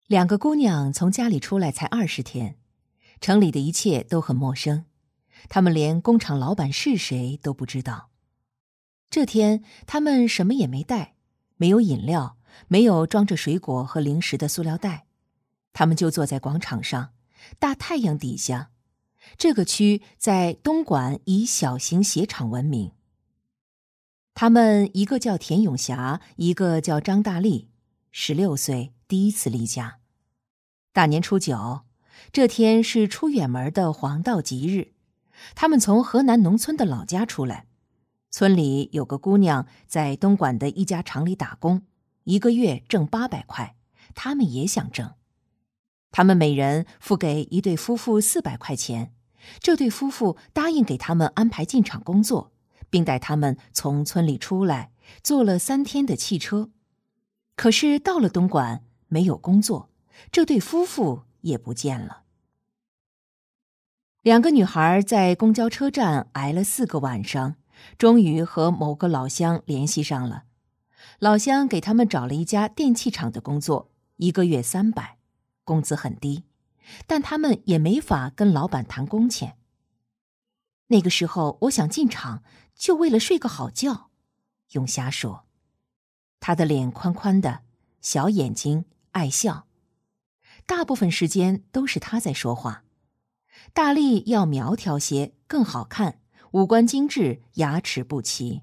两个姑娘从家里出来才20天，城里的一切都很陌生，她们连工厂老板是谁都不知道。这天，她们什么也没带，没有饮料，没有装着水果和零食的塑料袋，她们就坐在广场上，大太阳底下。这个区在东莞以小型鞋厂闻名。她们一个叫田永霞，一个叫张大力，16岁，第一次离家。大年初9，这天是出远门的黄道吉日，他们从河南农村的老家出来。村里有个姑娘在东莞的一家厂里打工，一个月挣800块，他们也想挣。他们每人付给一对夫妇400块钱，这对夫妇答应给他们安排进厂工作，并带他们从村里出来，坐了3天的汽车。可是到了东莞，没有工作，这对夫妇也不见了。两个女孩在公交车站挨了4个晚上，终于和某个老乡联系上了。老乡给他们找了一家电器厂的工作，一个月300，工资很低，但他们也没法跟老板谈工钱。那个时候我想进厂，就为了睡个好觉，永霞说。她的脸宽宽的，小眼睛，爱笑。大部分时间都是她在说话。大力要苗条些，更好看，五官精致，牙齿不齐。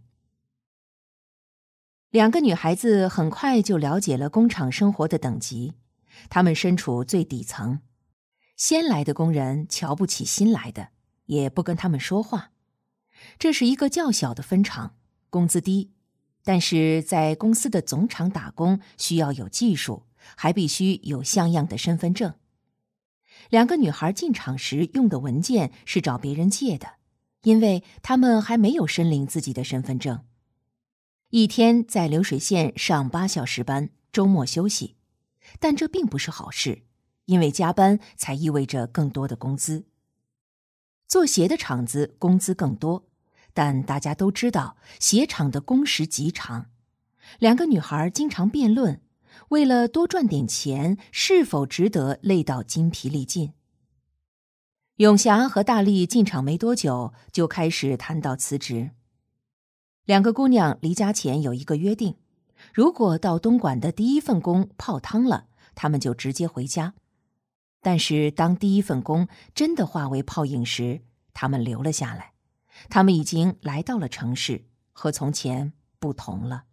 两个女孩子很快就了解了工厂生活的等级，她们身处最底层，先来的工人瞧不起新来的，也不跟他们说话。这是一个较小的分厂，工资低，但是在公司的总厂打工需要有技术，还必须有像样的身份证。两个女孩进厂时用的文件是找别人借的，因为她们还没有申领自己的身份证。一天在流水线上8小时班，周末休息，但这并不是好事，因为加班才意味着更多的工资。做鞋的厂子工资更多，但大家都知道鞋厂的工时极长。两个女孩经常辩论，为了多赚点钱，是否值得累到筋疲力尽。永霞和大力进厂没多久，就开始谈到辞职。两个姑娘离家前有一个约定，如果到东莞的第一份工泡汤了，她们就直接回家。但是当第一份工真的化为泡影时，她们留了下来。她们已经来到了城市，和从前不同了。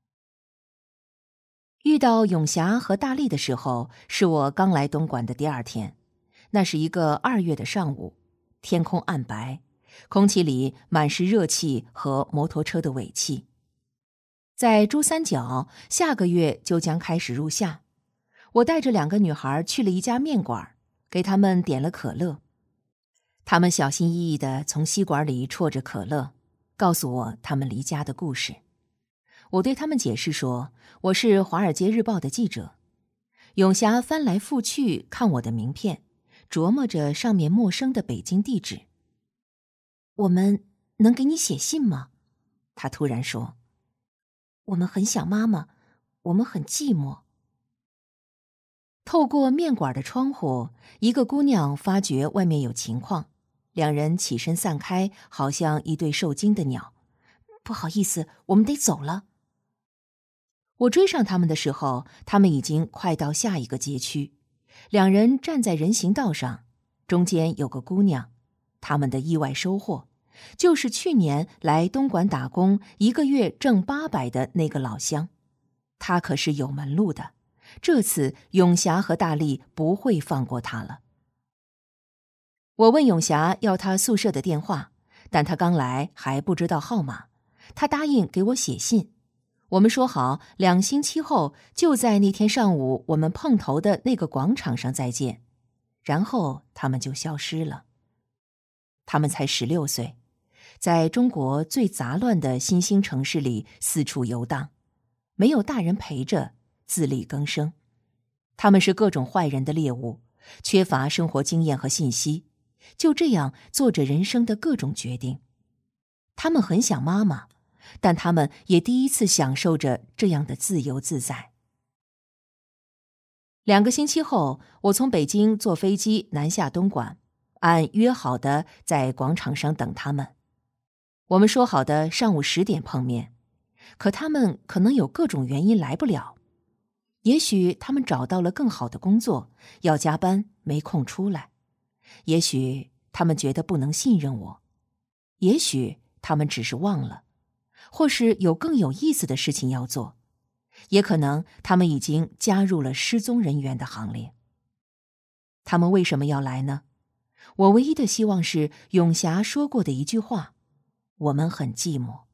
遇到永霞和大力的时候，是我刚来东莞的第2天。那是一个2月的上午，天空暗白，空气里满是热气和摩托车的尾气。在珠三角，下个月就将开始入夏。我带着两个女孩去了一家面馆，给她们点了可乐。她们小心翼翼地从吸管里啜着可乐，告诉我她们离家的故事。我对他们解释说，我是《华尔街日报》的记者。永霞翻来覆去看我的名片，琢磨着上面陌生的北京地址。我们能给你写信吗？她突然说。我们很想妈妈，我们很寂寞。透过面馆的窗户，一个姑娘发觉外面有情况，两人起身散开，好像一对受惊的鸟。不好意思，我们得走了。我追上他们的时候，他们已经快到下一个街区。两人站在人行道上，中间有个姑娘。他们的意外收获，就是去年来东莞打工，一个月挣800的那个老乡。他可是有门路的，这次永霞和大力不会放过他了。我问永霞要他宿舍的电话，但他刚来还不知道号码。他答应给我写信。我们说好2星期后就在那天上午我们碰头的那个广场上再见，然后他们就消失了。他们才16岁，在中国最杂乱的新兴城市里四处游荡，没有大人陪着，自力更生。他们是各种坏人的猎物，缺乏生活经验和信息，就这样做着人生的各种决定。他们很想妈妈，但他们也第一次享受着这样的自由自在。 2个星期后，我从北京坐飞机南下东莞，按约好的在广场上等他们。我们说好的上午10点碰面，可他们可能有各种原因来不了。也许他们找到了更好的工作，要加班没空出来；也许他们觉得不能信任我；也许他们只是忘了，或是有更有意思的事情要做；也可能他们已经加入了失踪人员的行列。他们为什么要来呢？我唯一的希望是永霞说过的一句话：我们很寂寞。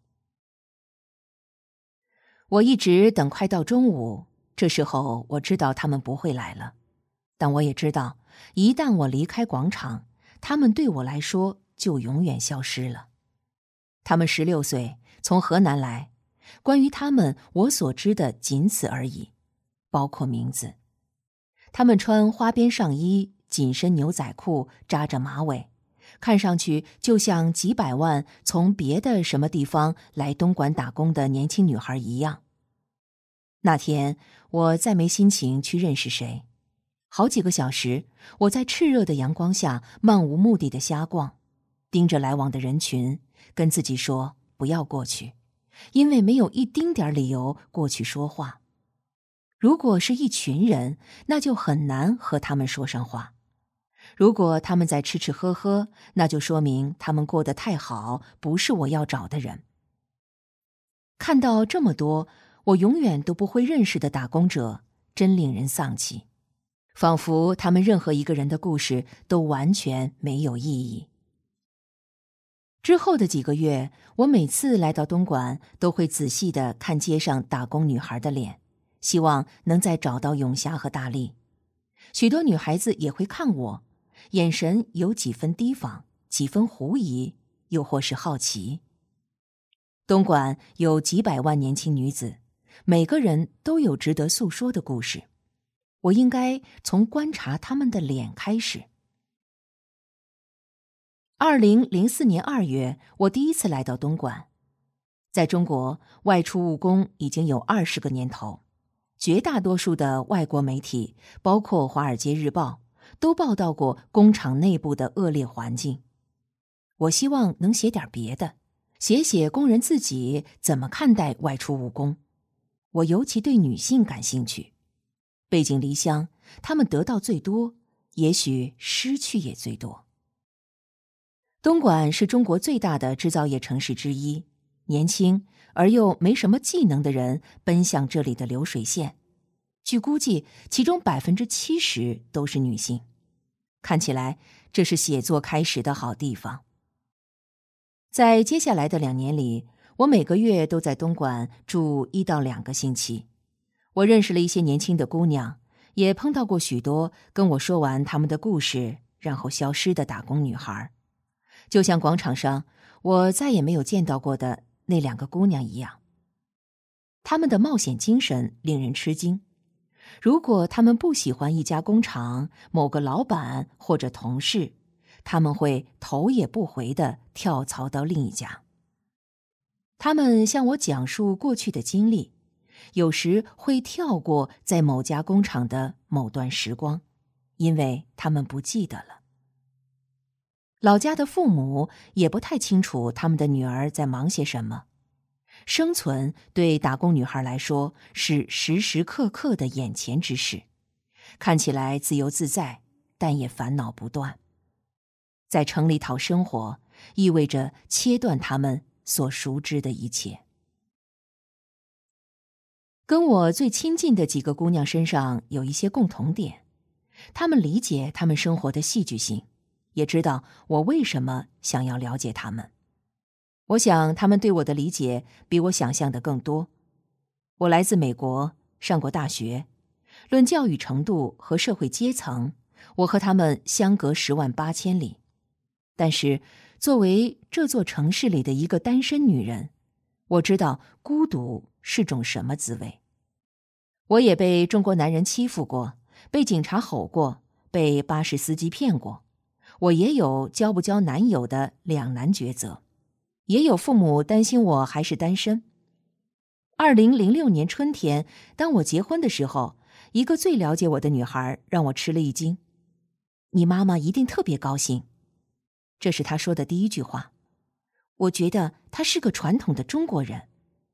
我一直等快到中午，这时候我知道他们不会来了，但我也知道，一旦我离开广场，他们对我来说就永远消失了。他们16岁，从河南来，关于他们我所知的仅此而已，包括名字。他们穿花边上衣、紧身牛仔裤，扎着马尾，看上去就像几百万从别的什么地方来东莞打工的年轻女孩一样。那天我再没心情去认识谁，好几个小时，我在炽热的阳光下漫无目的地瞎逛，盯着来往的人群，跟自己说不要过去，因为没有一丁点理由过去说话。如果是一群人，那就很难和他们说上话。如果他们在吃吃喝喝，那就说明他们过得太好，不是我要找的人。看到这么多我永远都不会认识的打工者，真令人丧气，仿佛他们任何一个人的故事都完全没有意义。之后的几个月，我每次来到东莞，都会仔细地看街上打工女孩的脸，希望能再找到永霞和大力。许多女孩子也会看我，眼神有几分提防，几分狐疑，又或是好奇。东莞有几百万年轻女子，每个人都有值得诉说的故事。我应该从观察她们的脸开始。2004年2月，我第一次来到东莞。在中国，外出务工已经有20个年头，绝大多数的外国媒体，包括《华尔街日报》，都报道过工厂内部的恶劣环境。我希望能写点别的，写写工人自己怎么看待外出务工。我尤其对女性感兴趣，背井离乡，她们得到最多，也许失去也最多。东莞是中国最大的制造业城市之一，年轻而又没什么技能的人奔向这里的流水线。据估计，其中70%都是女性。看起来，这是写作开始的好地方。在接下来的2年里，我每个月都在东莞住1到2个星期。我认识了一些年轻的姑娘，也碰到过许多跟我说完他们的故事，然后消失的打工女孩。就像广场上我再也没有见到过的那2个姑娘一样。她们的冒险精神令人吃惊。如果她们不喜欢一家工厂、某个老板或者同事，她们会头也不回地跳槽到另一家。她们向我讲述过去的经历，有时会跳过在某家工厂的某段时光，因为她们不记得了。老家的父母也不太清楚他们的女儿在忙些什么。生存对打工女孩来说是时时刻刻的眼前之事，看起来自由自在，但也烦恼不断。在城里讨生活，意味着切断他们所熟知的一切。跟我最亲近的几个姑娘身上有一些共同点，她们理解她们生活的戏剧性，也知道我为什么想要了解他们。我想他们对我的理解比我想象的更多。我来自美国，上过大学，论教育程度和社会阶层，我和他们相隔108000里。但是作为这座城市里的一个单身女人，我知道孤独是种什么滋味。我也被中国男人欺负过，被警察吼过，被巴士司机骗过。我也有交不交男友的两难抉择，也有父母担心我还是单身。2006年春天，当我结婚的时候， 一个最了解我的女孩让我吃了一惊。你妈妈一定特别高兴。这是她说的第一句话。我觉得她是个传统的中国人。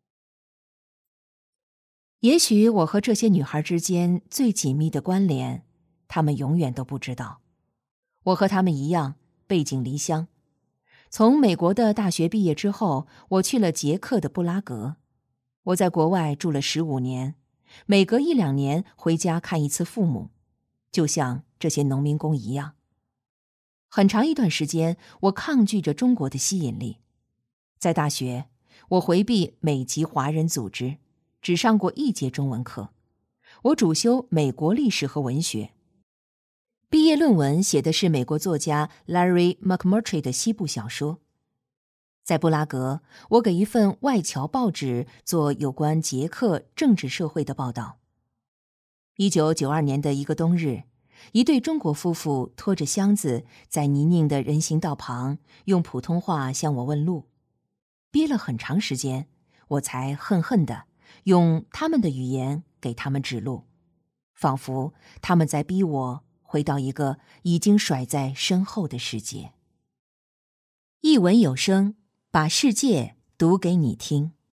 也许我和这些女孩之间最紧密的关联，她们永远都不知道。我和她们一样，背井离乡。从美国的大学毕业之后，我去了捷克的布拉格。我在国外住了15年，每隔1-2年回家看一次父母，就像这些农民工一样。很长一段时间，我抗拒着中国的吸引力。在大学，我回避美籍华人组织，只上过1节中文课。我主修美国历史和文学。毕业论文写的是美国作家 Larry McMurtry 的西部小说。在布拉格，我给一份外侨报纸做有关捷克政治社会的报道。1992年的一个冬日，一对中国夫妇拖着箱子在泥泞的人行道旁，用普通话向我问路。憋了很长时间，我才恨恨地用他们的语言给他们指路，仿佛他们在逼我回到一个已经甩在身后的世界。一文有声，把世界读给你听。